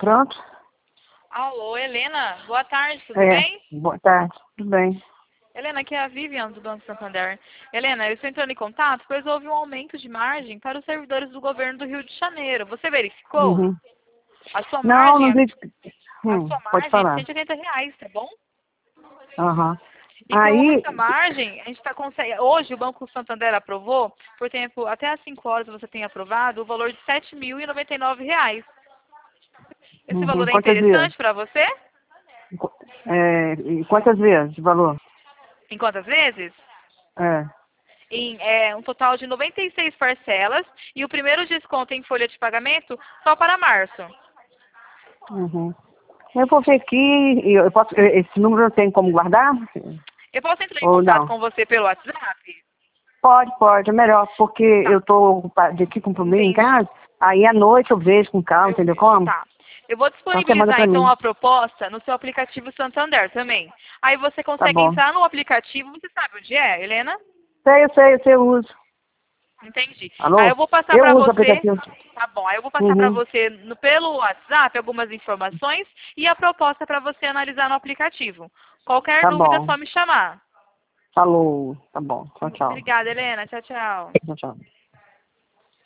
pronto? Alô, Helena, boa tarde, tudo bem? Boa tarde, tudo bem. Helena, aqui é a Vivian do Banco Santander. Helena, eu estou entrando em contato, pois houve um aumento de margem para os servidores do governo do Rio de Janeiro. Você verificou? Uhum. A sua Não, margem, não vi. a sua Pode margem é de falar. R$ 180, tá bom? Aham. E com Aí, essa margem, a gente está conseguindo. Hoje o Banco Santander aprovou, por tempo, até às 5 horas você tem aprovado, o valor de R$ 7.099. Esse valor é quantas vezes? interessante para você? E quantas vezes o valor? Em quantas vezes? É. Em um total de 96 parcelas e o primeiro desconto em folha de pagamento só para março. Uhum. Eu vou ver aqui, eu posso, esse número eu tenho como guardar? Eu posso entrar em Ou contato não? com você pelo WhatsApp? Pode, é melhor, porque Tá, eu tô aqui com um problema em entendi. casa, aí à noite eu vejo com calma, Eu entendeu vejo. como? Tá. Eu vou Então você manda disponibilizar pra então mim. a proposta no seu aplicativo Santander também. Aí você Tá consegue bom. entrar no aplicativo, você sabe onde é, Helena? Sei, eu uso. Entendi. Aí Alô? eu vou passar Eu para uso o você. aplicativo. Tá bom. Aí eu vou passar para Uhum. você pelo WhatsApp algumas informações e a proposta para você analisar no aplicativo. Qualquer Tá dúvida é bom. só me chamar. Falou. Tá bom. Tchau, tchau. Obrigada, Helena. Tchau, tchau. Tchau, tchau.